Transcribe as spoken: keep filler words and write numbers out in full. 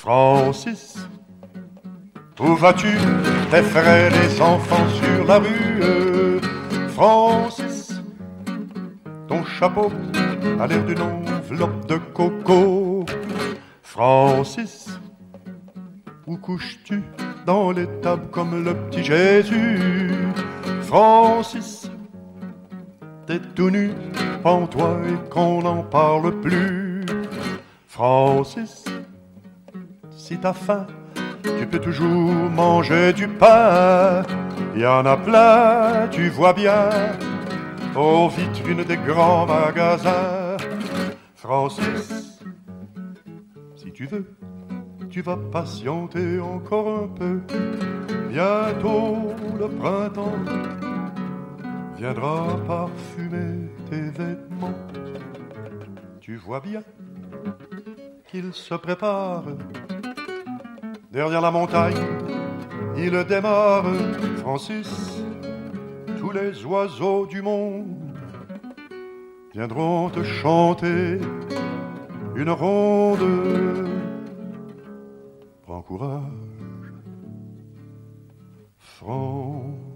Francis, où vas-tu? Tes frères, les enfants sur la rue. Francis, ton chapeau a l'air d'une enveloppe de coco. Francis, où couches-tu? Dans l'étable comme le petit Jésus. Francis, t'es tout nu, pends-toi et qu'on n'en parle plus. Francis, si t'as faim, tu peux toujours manger du pain. Y en a plein, tu vois bien, aux vitrines des grands magasins. Francis, si tu veux, tu vas patienter encore un peu. Bientôt le printemps viendra parfumer tes vêtements. Tu vois bien qu'il se prépare. Derrière la montagne, il démarre. Francis, tous les oiseaux du monde viendront te chanter une ronde. Prends courage, Francis.